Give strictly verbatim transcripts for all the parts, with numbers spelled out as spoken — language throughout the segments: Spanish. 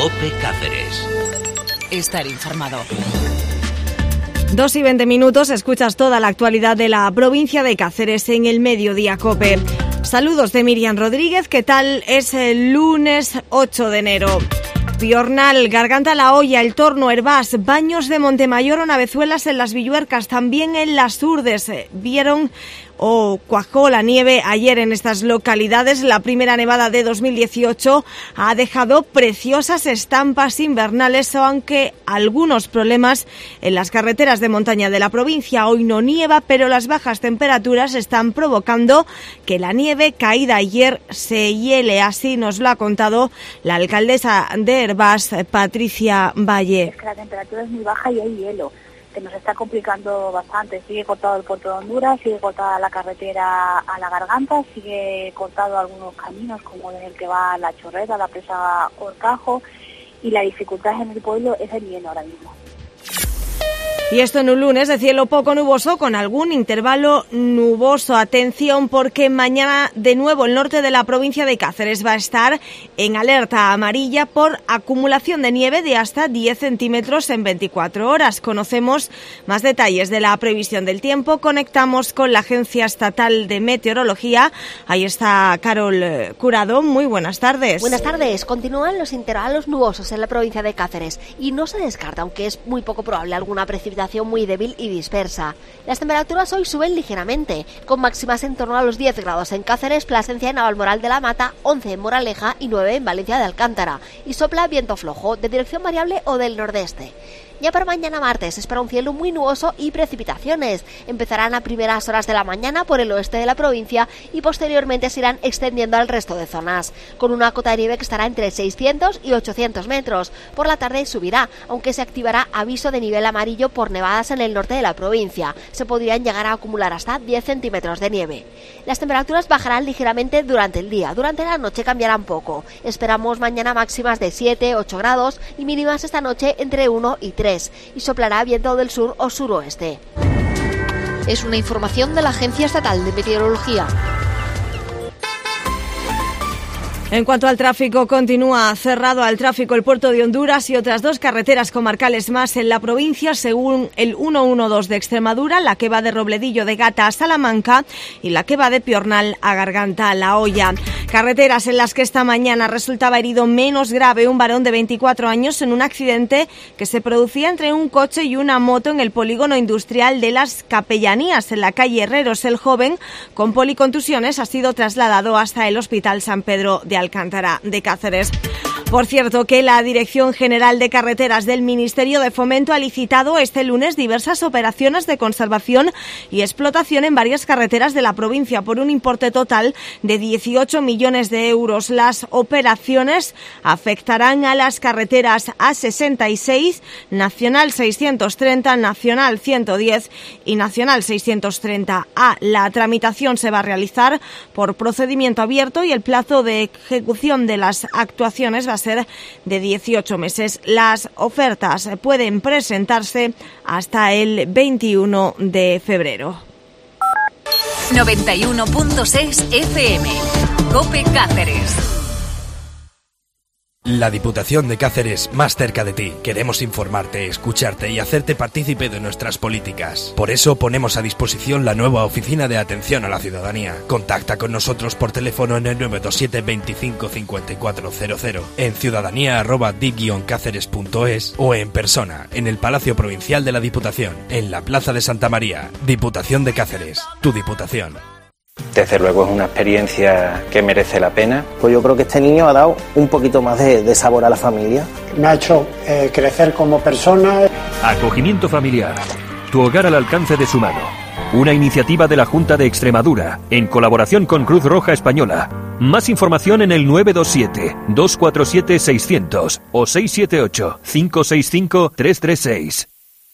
COPE Cáceres. Estar informado. Dos y veinte minutos, escuchas toda la actualidad de la provincia de Cáceres en el Mediodía COPE. Saludos de Miriam Rodríguez, ¿qué tal? Es el lunes ocho de enero. Piornal, Garganta La Hoya, El Torno, Hervás, Baños de Montemayor o Navezuelas en las Villuercas, también en las Urdes. Vieron o oh, cuajó la nieve ayer en estas localidades. La primera nevada de dos mil dieciocho ha dejado preciosas estampas invernales, aunque algunos problemas en las carreteras de montaña de la provincia. Hoy no nieva, pero las bajas temperaturas están provocando que la nieve caída ayer se hiele. Así nos lo ha contado la alcaldesa de Hervás, Patricia Valle. Es que la temperatura es muy baja y hay hielo, que nos está complicando bastante. Sigue cortado el puerto de Honduras, sigue cortada la carretera a la Garganta, sigue cortado algunos caminos como el que va a la Chorrera, la presa Horcajo, y la dificultad en el pueblo es el hielo ahora mismo. Y esto en un lunes de cielo poco nuboso con algún intervalo nuboso. Atención, porque mañana de nuevo el norte de la provincia de Cáceres va a estar en alerta amarilla por acumulación de nieve de hasta diez centímetros en veinticuatro horas. Conocemos más detalles de la previsión del tiempo. Conectamos con la Agencia Estatal de Meteorología. Ahí está Carol Curado. Muy buenas tardes. Buenas tardes. Continúan los intervalos nubosos en la provincia de Cáceres y no se descarta, aunque es muy poco probable, alguna precipitación muy débil y dispersa. Las temperaturas hoy suben ligeramente, con máximas en torno a los diez grados en Cáceres, Plasencia y Navalmoral de la Mata, once en Moraleja y nueve en Valencia de Alcántara. Y sopla viento flojo, de dirección variable o del nordeste. Ya para mañana martes se espera un cielo muy nuboso y precipitaciones. Empezarán a primeras horas de la mañana por el oeste de la provincia y posteriormente se irán extendiendo al resto de zonas, con una cota de nieve que estará entre seiscientos y ochocientos metros. Por la tarde subirá, aunque se activará aviso de nivel amarillo por nevadas en el norte de la provincia. Se podrían llegar a acumular hasta diez centímetros de nieve. Las temperaturas bajarán ligeramente durante el día. Durante la noche cambiarán poco. Esperamos mañana máximas de siete a ocho grados y mínimas esta noche entre uno y tres. Y soplará viento del sur o suroeste. Es una información de la Agencia Estatal de Meteorología. En cuanto al tráfico, continúa cerrado al tráfico el puerto de Honduras y otras dos carreteras comarcales más en la provincia, según el ciento doce de Extremadura, la que va de Robledillo de Gata a Salamanca y la que va de Piornal a Garganta La Hoya. Carreteras en las que esta mañana resultaba herido menos grave un varón de veinticuatro años en un accidente que se producía entre un coche y una moto en el polígono industrial de las Capellanías, en la calle Herreros. El joven, con policontusiones, ha sido trasladado hasta el Hospital San Pedro de Alcántara de Cáceres. Por cierto, que la Dirección General de Carreteras del Ministerio de Fomento ha licitado este lunes diversas operaciones de conservación y explotación en varias carreteras de la provincia por un importe total de dieciocho millones de euros. Las operaciones afectarán a las carreteras A sesenta y seis, Nacional seiscientos treinta, Nacional ciento diez y Nacional seiscientos treinta A. La tramitación se va a realizar por procedimiento abierto y el plazo de ejecución de las actuaciones va a ser de dieciocho meses. Las ofertas pueden presentarse hasta el veintiuno de febrero. noventa y uno punto seis F M. COPE Cáceres. La Diputación de Cáceres, más cerca de ti. Queremos informarte, escucharte y hacerte partícipe de nuestras políticas. Por eso ponemos a disposición la nueva Oficina de Atención a la Ciudadanía. Contacta con nosotros por teléfono en el nueve dos siete veinticinco cincuenta y cuatro cero cero, en ciudadanía arroba dip guion cáceres punto es o en persona, en el Palacio Provincial de la Diputación, en la Plaza de Santa María. Diputación de Cáceres, tu Diputación. Desde luego es una experiencia que merece la pena. Pues yo creo que este niño ha dado un poquito más de, de sabor a la familia. Me ha hecho eh, crecer como persona. Acogimiento familiar. Tu hogar al alcance de su mano. Una iniciativa de la Junta de Extremadura, en colaboración con Cruz Roja Española. Más información en el nueve dos siete, dos cuatro siete, seiscientos o seis siete ocho, cinco seis cinco, tres tres seis.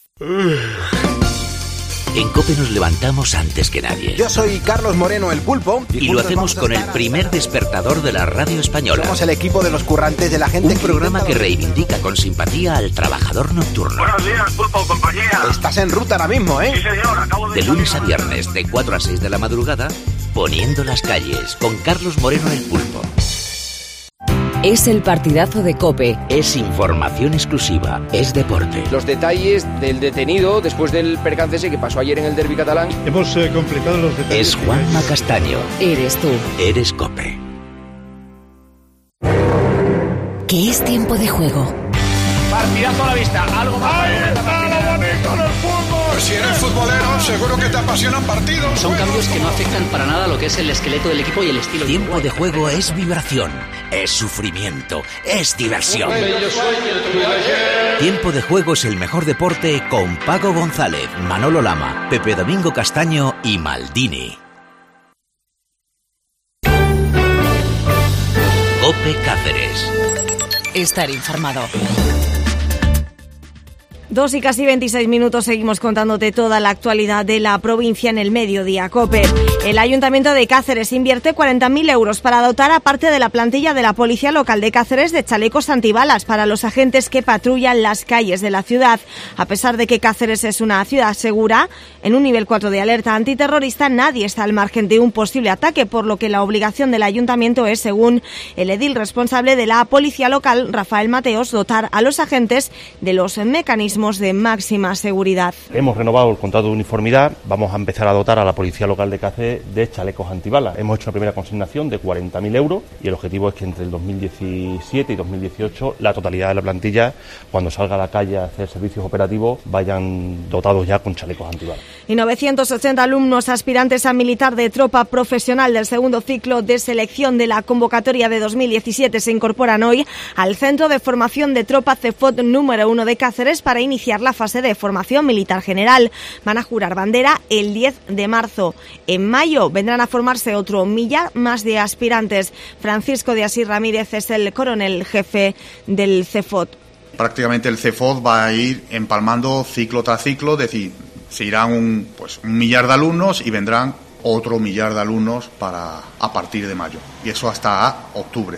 En COPE nos levantamos antes que nadie. Yo soy Carlos Moreno, el Pulpo. Y, y lo hacemos con el primer despertador de la radio española. Somos el equipo de los currantes de la gente. Un que programa que reivindica con simpatía al trabajador nocturno. Buenos días, Pulpo, compañía. Estás en ruta ahora mismo, ¿eh? Sí, señor, acabo de... De lunes a viernes, de cuatro a seis de la madrugada, Poniendo las calles, con Carlos Moreno, el Pulpo. Es el partidazo de COPE. Es información exclusiva. Es deporte. Los detalles del detenido después del percance ese que pasó ayer en el derbi catalán. Hemos eh, completado los detalles. Es Juanma Castaño. Eres tú. Eres COPE. Que es tiempo de juego. Partidazo a la vista. Algo más. ¡Ahí está lo bonito del fútbol! Pues si eres futbolero, seguro que te apasionan partidos. Son cambios que no afectan para nada lo que es el esqueleto del equipo y el estilo. Tiempo de juego es vibración, es sufrimiento, es diversión. Tiempo de juego es el mejor deporte con Paco González, Manolo Lama, Pepe Domingo Castaño y Maldini. COPE Cáceres. Estar informado. Dos y casi veintiséis minutos, seguimos contándote toda la actualidad de la provincia en el Mediodía COPE. El Ayuntamiento de Cáceres invierte cuarenta mil euros para dotar a parte de la plantilla de la Policía Local de Cáceres de chalecos antibalas para los agentes que patrullan las calles de la ciudad. A pesar de que Cáceres es una ciudad segura, en un nivel cuatro de alerta antiterrorista, nadie está al margen de un posible ataque, por lo que la obligación del Ayuntamiento es, según el edil responsable de la Policía Local, Rafael Mateos, dotar a los agentes de los mecanismos de máxima seguridad. Hemos renovado el contrato de uniformidad, vamos a empezar a dotar a la Policía Local de Cáceres de chalecos antibalas. Hemos hecho una primera consignación de cuarenta mil euros y el objetivo es que entre el dos mil diecisiete y dos mil dieciocho la totalidad de la plantilla, cuando salga a la calle a hacer servicios operativos, vayan dotados ya con chalecos antibalas. Y novecientos ochenta alumnos aspirantes a militar de tropa profesional del segundo ciclo de selección de la convocatoria de dos mil diecisiete se incorporan hoy al Centro de Formación de Tropa CEFOT número uno de Cáceres para iniciar la fase de formación militar general. Van a jurar bandera el diez de marzo. En mayo vendrán a formarse otro millar más de aspirantes. Francisco de Asís Ramírez es el coronel jefe del CEFOT. Prácticamente el CEFOT va a ir empalmando ciclo tras ciclo, es decir, se irán un, pues, un millar de alumnos y vendrán otro millar de alumnos para a partir de mayo, y eso hasta octubre.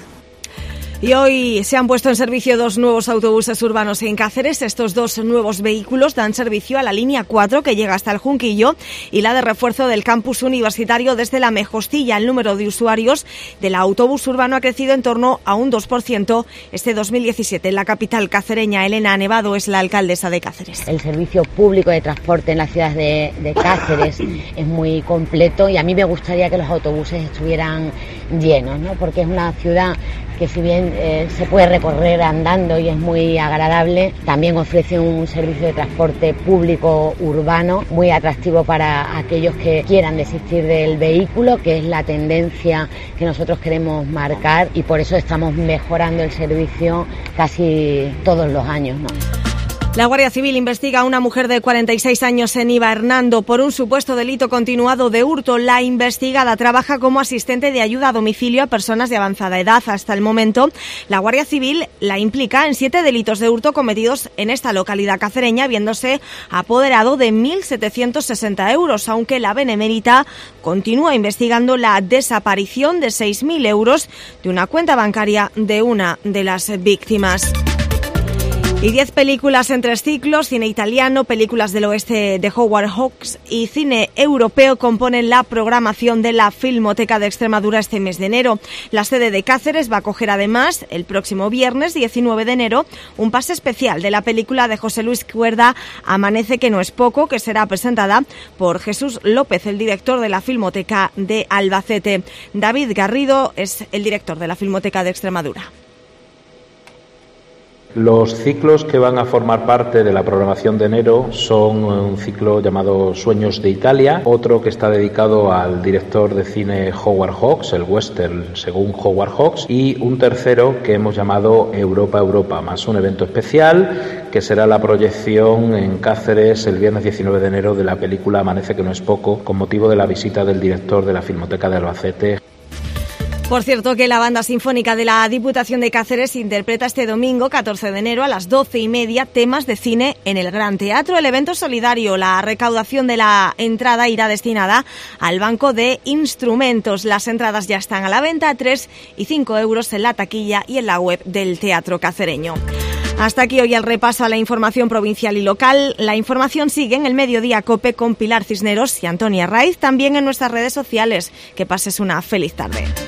Y hoy se han puesto en servicio dos nuevos autobuses urbanos en Cáceres. Estos dos nuevos vehículos dan servicio a la línea cuatro que llega hasta el Junquillo y la de refuerzo del campus universitario desde la Mejostilla. El número de usuarios del autobús urbano ha crecido en torno a un dos por ciento este dos mil diecisiete. En la capital cacereña, Elena Nevado es la alcaldesa de Cáceres. El servicio público de transporte en la ciudad de, de Cáceres es muy completo y a mí me gustaría que los autobuses estuvieran llenos, ¿no? Porque es una ciudad que si bien eh, se puede recorrer andando y es muy agradable, también ofrece un servicio de transporte público urbano muy atractivo para aquellos que quieran desistir del vehículo, que es la tendencia que nosotros queremos marcar, y por eso estamos mejorando el servicio casi todos los años, ¿no? La Guardia Civil investiga a una mujer de cuarenta y seis años en Iba Hernando por un supuesto delito continuado de hurto. La investigada trabaja como asistente de ayuda a domicilio a personas de avanzada edad. Hasta el momento, la Guardia Civil la implica en siete delitos de hurto cometidos en esta localidad cacereña, habiéndose apoderado de mil setecientos sesenta euros, aunque la Benemérita continúa investigando la desaparición de seis mil euros de una cuenta bancaria de una de las víctimas. Y diez películas en tres ciclos, cine italiano, películas del oeste de Howard Hawks y cine europeo componen la programación de la Filmoteca de Extremadura este mes de enero. La sede de Cáceres va a acoger además el próximo viernes diecinueve de enero un pase especial de la película de José Luis Cuerda, Amanece que no es poco, que será presentada por Jesús López, el director de la Filmoteca de Albacete. David Garrido es el director de la Filmoteca de Extremadura. Los ciclos que van a formar parte de la programación de enero son un ciclo llamado Sueños de Italia, otro que está dedicado al director de cine Howard Hawks, el western según Howard Hawks, y un tercero que hemos llamado Europa Europa, más un evento especial que será la proyección en Cáceres el viernes diecinueve de enero de la película Amanece que no es poco, con motivo de la visita del director de la Filmoteca de Albacete. Por cierto, que la Banda Sinfónica de la Diputación de Cáceres interpreta este domingo, catorce de enero, a las doce y media, temas de cine en el Gran Teatro. El evento solidario, la recaudación de la entrada irá destinada al Banco de Instrumentos. Las entradas ya están a la venta, tres y cinco euros en la taquilla y en la web del Teatro Cacereño. Hasta aquí hoy el repaso a la información provincial y local. La información sigue en el Mediodía COPE con Pilar Cisneros y Antonia Raiz, también en nuestras redes sociales. Que pases una feliz tarde.